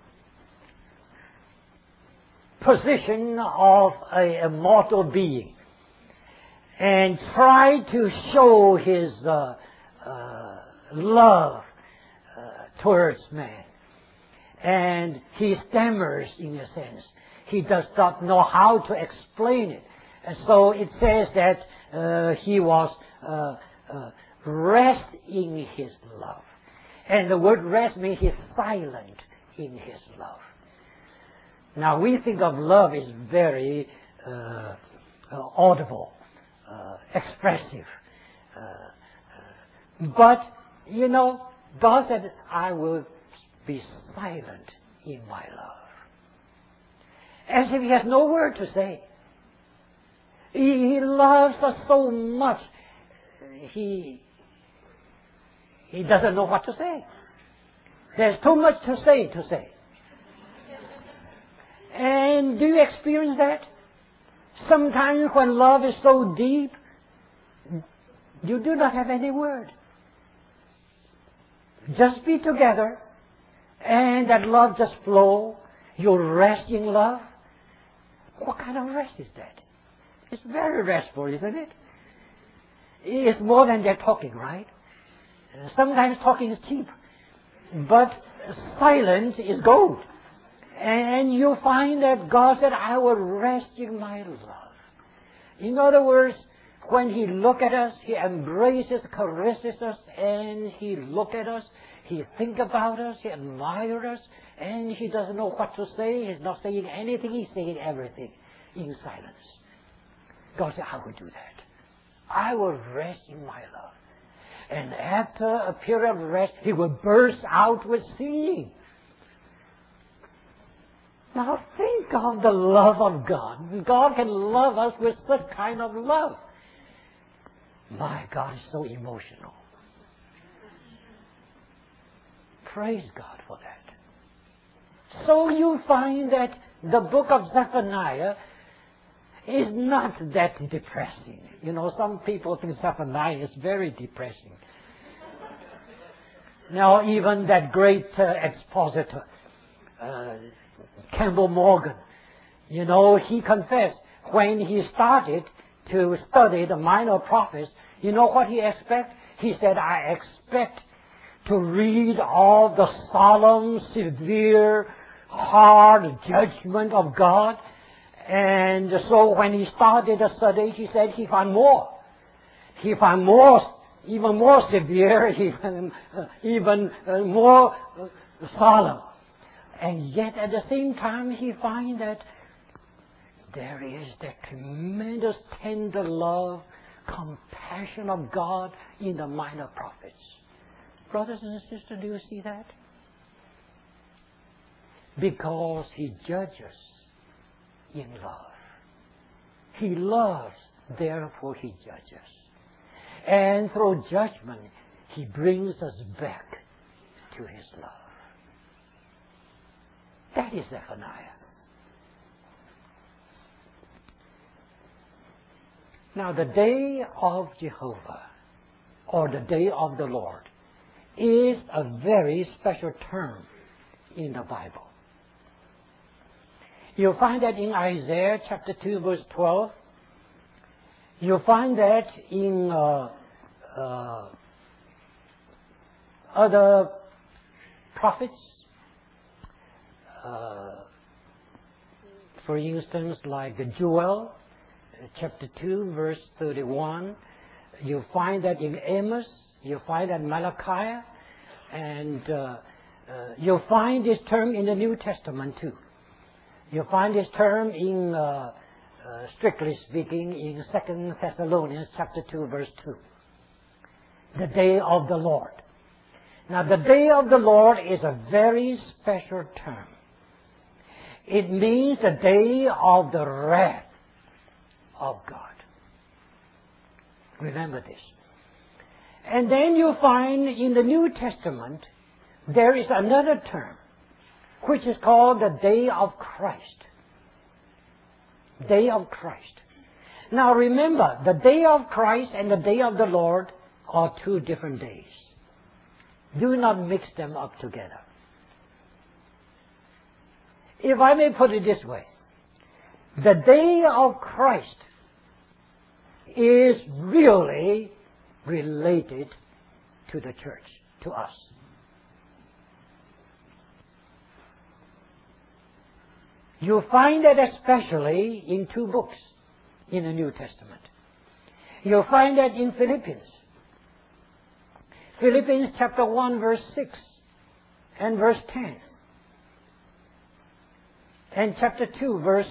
position of a mortal being and try to show His love towards man. And He stammers in a sense. He does not know how to explain it. And so it says that He was rest in His love. And the word rest means He's silent in His love. Now we think of love as very audible, expressive. But, God said, I will be silent in my love. As if He has no word to say. He loves us so much. He doesn't know what to say. There's too much to say. And do you experience that? Sometimes when love is so deep, you do not have any word. Just be together, and that love just flow. You rest in love. What kind of rest is that? It's very restful, isn't it? It's more than they're talking, right? Sometimes talking is cheap, but silence is gold. And you find that God said, I will rest in my love. In other words, when He looks at us, He embraces, caresses us, and He looks at us, He thinks about us, He admires us, and He doesn't know what to say. He's not saying anything, He's saying everything in silence. God said, I will do that. I will rest in my love. And after a period of rest, He will burst out with singing. Now think of the love of God. God can love us with such kind of love. My God is so emotional. Praise God for that. So you find that the book of Zephaniah is not that depressing. Some people think Zephaniah is very depressing. Now, even that great expositor, Campbell Morgan, he confessed when he started to study the minor prophets, you know what he expected? He said, I expect to read all the solemn, severe, hard judgment of God. And so when he started the study, he said he found more. He found more, even more severe, even more solemn. And yet at the same time, he finds that there is that tremendous tender love, compassion of God in the minor prophets. Brothers and sisters, do you see that? Because He judges in love. He loves, therefore He judges. And through judgment, He brings us back to His love. That is Zephaniah. Now the day of Jehovah, or the day of the Lord, is a very special term in the Bible. You'll find that in Isaiah chapter 2 verse 12. You'll find that in other prophets. For instance, like Joel chapter 2 verse 31. You'll find that in Amos. You'll find that in Malachi. And you'll find this term in the New Testament too. You find this term in strictly speaking, in 2 Thessalonians chapter 2, verse 2. The day of the Lord. Now, the day of the Lord is a very special term. It means the day of the wrath of God. Remember this. And then you find in the New Testament, there is another term, which is called the day of Christ. Day of Christ. Now remember, the day of Christ and the day of the Lord are two different days. Do not mix them up together. If I may put it this way, the day of Christ is really related to the church, to us. You find that especially in two books in the New Testament. You'll find that in Philippians. Philippians chapter 1 verse 6 and verse 10. And chapter 2 verse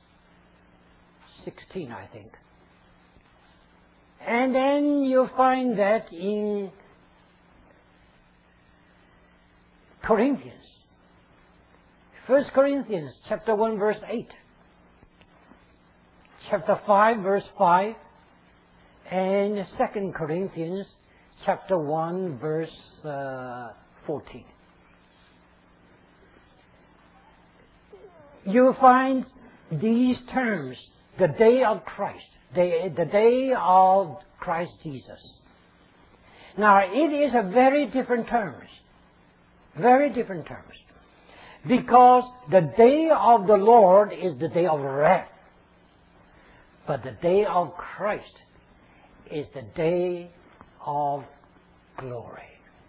16, I think. And then you'll find that in Corinthians. 1 Corinthians chapter 1 verse 8. Chapter 5 verse 5. And 2 Corinthians chapter 1 verse 14. You find these terms, the day of Christ, the day of Christ Jesus. Now, it is a very different terms. Very different terms. Because the day of the Lord is the day of wrath. But the day of Christ is the day of glory.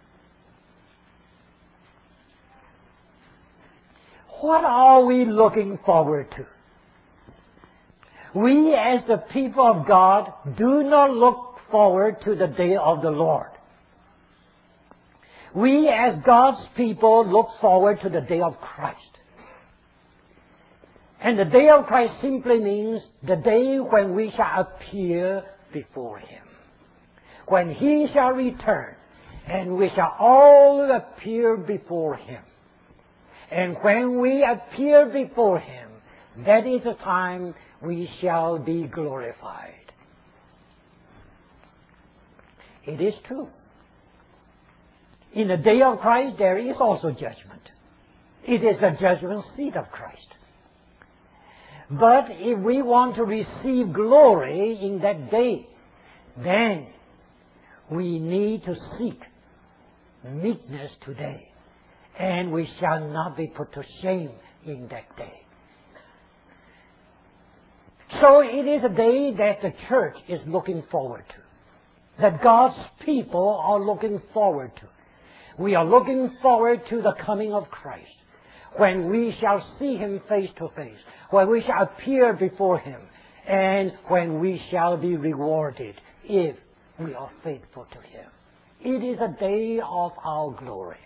What are we looking forward to? We as the people of God do not look forward to the day of the Lord. We as God's people look forward to the day of Christ. And the day of Christ simply means the day when we shall appear before Him. When He shall return and we shall all appear before Him. And when we appear before Him, that is the time we shall be glorified. It is true. In the day of Christ, there is also judgment. It is the judgment seat of Christ. But if we want to receive glory in that day, then we need to seek meekness today. And we shall not be put to shame in that day. So it is a day that the church is looking forward to. That God's people are looking forward to. We are looking forward to the coming of Christ. When we shall see Him face to face. When we shall appear before Him. And when we shall be rewarded if we are faithful to Him. It is a day of our glory.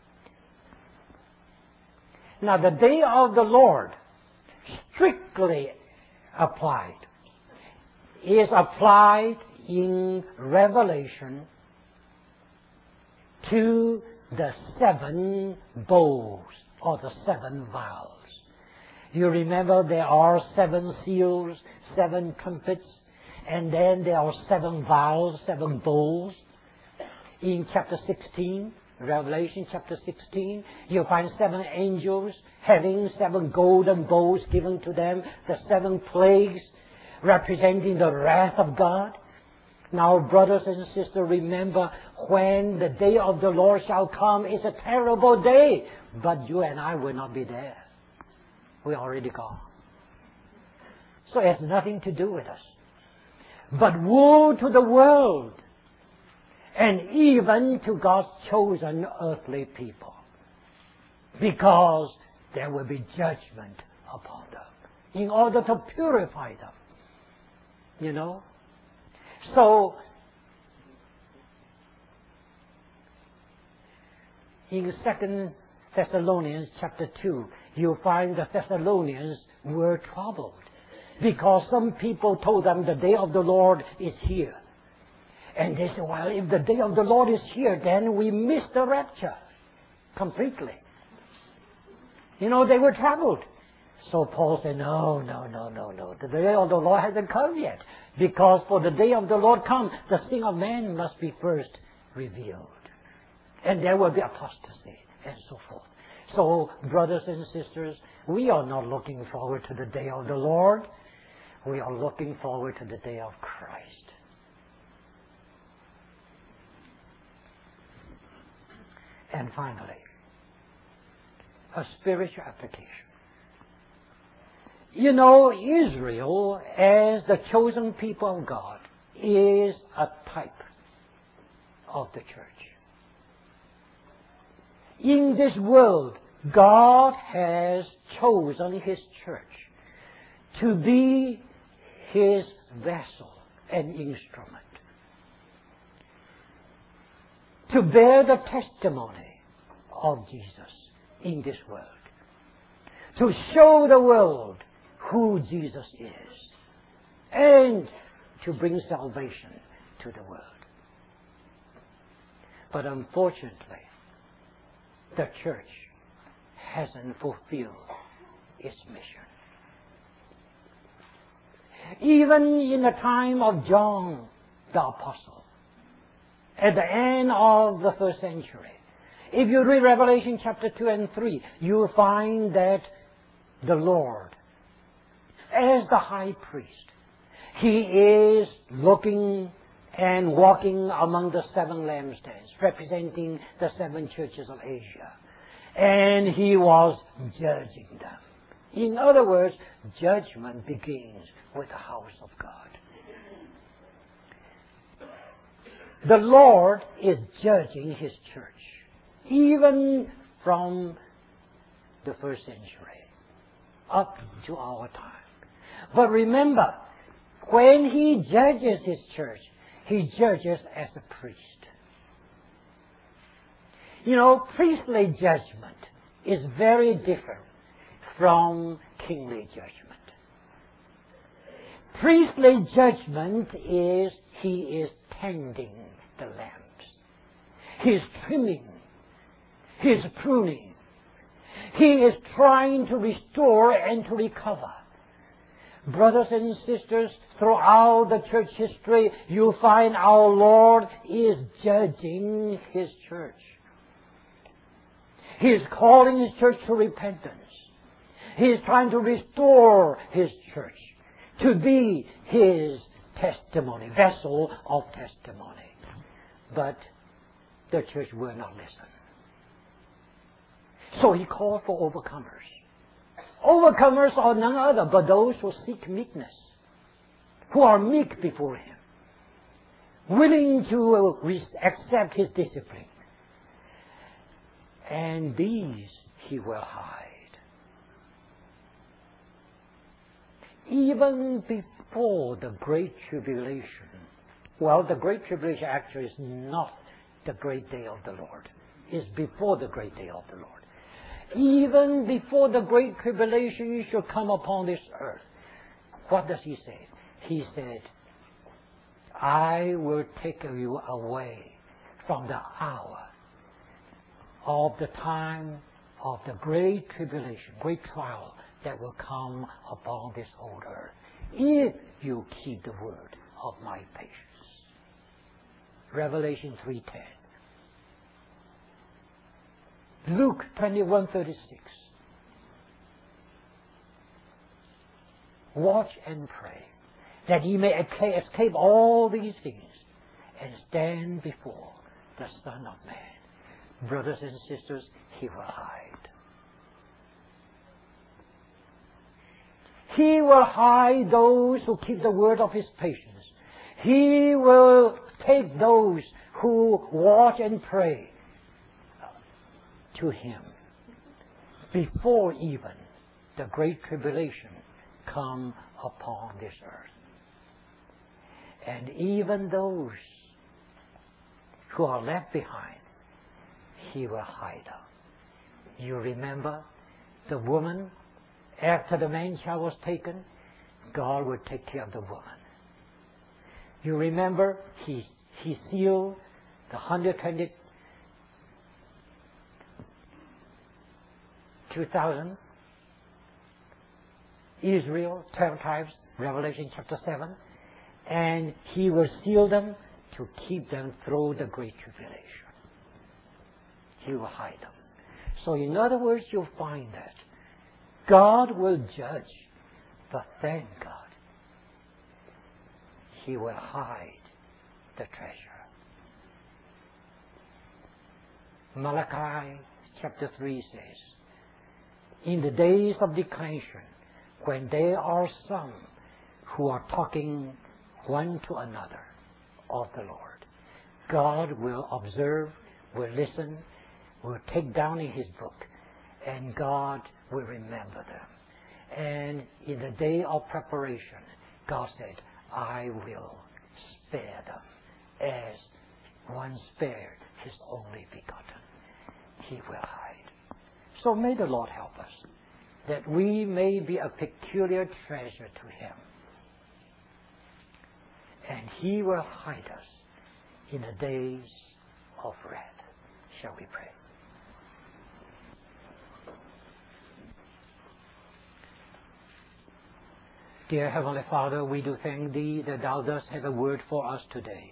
Now the day of the Lord, strictly applied, is applied in Revelation to the 7 bowls or the 7 vials. You remember there are 7 seals, 7 trumpets, and then there are 7 vials, 7 bowls. In chapter 16, Revelation chapter 16, you find 7 angels having 7 golden bowls given to them, the 7 plagues representing the wrath of God. Now, brothers and sisters, remember when the day of the Lord shall come, it's a terrible day. But you and I will not be there. We're already gone. So it has nothing to do with us. But woe to the world, and even to God's chosen earthly people, because there will be judgment upon them in order to purify them. You know? So, in 2 Thessalonians chapter 2, you find the Thessalonians were troubled. because some people told them the day of the Lord is here. And they said, well, if the day of the Lord is here, then we miss the rapture completely. You know, they were troubled. So Paul said, no. The day of the Lord hasn't come yet. Because for the day of the Lord come, the Son of Man must be first revealed. And there will be apostasy and so forth. So, brothers and sisters, we are not looking forward to the day of the Lord. We are looking forward to the day of Christ. And finally, a spiritual application. You know, Israel, as the chosen people of God, is a type of the church. In this world, God has chosen His church to be His vessel and instrument, to bear the testimony of Jesus in this world, to show the world who Jesus is, and to bring salvation to the world. But unfortunately, the church hasn't fulfilled its mission. Even in the time of John the Apostle, at the end of the first century, if you read Revelation chapter 2 and 3, you will find that the Lord, as the high priest, He is looking and walking among the seven lampstands, representing the seven churches of Asia. And He was judging them. In other words, judgment begins with the house of God. The Lord is judging His church, even from the first century up to our time. But remember, when He judges His church, He judges as a priest. You know, priestly judgment is very different from kingly judgment. Priestly judgment is He is tending the lambs. He is trimming. He is pruning. He is trying to restore and to recover. Brothers and sisters, throughout the church history, you find our Lord is judging His church. He is calling His church to repentance. He is trying to restore His church to be His testimony, vessel of testimony. But the church will not listen. So He called for overcomers. Overcomers are none other but those who seek meekness, who are meek before Him, willing to accept His discipline. And these He will hide. Even before the Great Tribulation, well, the Great Tribulation actually is not the great day of the Lord. It's before the great day of the Lord. Even before the Great Tribulation should come upon this earth, what does He say? He said, I will take you away from the hour of the time of the great tribulation, great trial that will come upon this old earth, if you keep the word of my patience. Revelation 3:10. Luke 21:36. Watch and pray, that ye may escape all these things and stand before the Son of Man. Brothers and sisters, He will hide. He will hide those who keep the word of His patience. He will take those who watch and pray to Him before even the great tribulation come upon this earth. And even those who are left behind, He will hide them. You remember the woman, after the man-child was taken, God would take care of the woman. You remember he sealed the 122,000 Israel, 12 tribes, Revelation chapter 7, and He will seal them to keep them through the great tribulation. He will hide them. So in other words, you'll find that God will judge, but thank God, He will hide the treasure. Malachi chapter 3 says, in the days of declension, when there are some who are talking one to another of the Lord, God will observe, will listen, will take down in His book, and God will remember them. And in the day of preparation, God said, I will spare them as one spared His only begotten. He will hide. So may the Lord help us, that we may be a peculiar treasure to Him. And He will hide us in the days of wrath. Shall we pray? Dear Heavenly Father, we do thank Thee that Thou dost have a word for us today.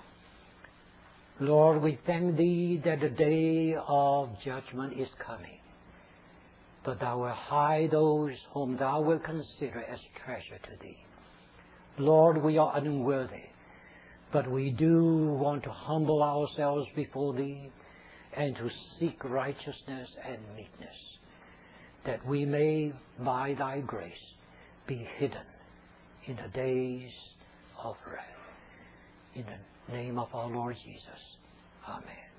Lord, we thank Thee that the day of judgment is coming, but Thou wilt hide those whom Thou wilt consider as treasure to Thee. Lord, we are unworthy, but we do want to humble ourselves before Thee and to seek righteousness and meekness, that we may, by Thy grace, be hidden in the days of wrath. In the name of our Lord Jesus. Amen.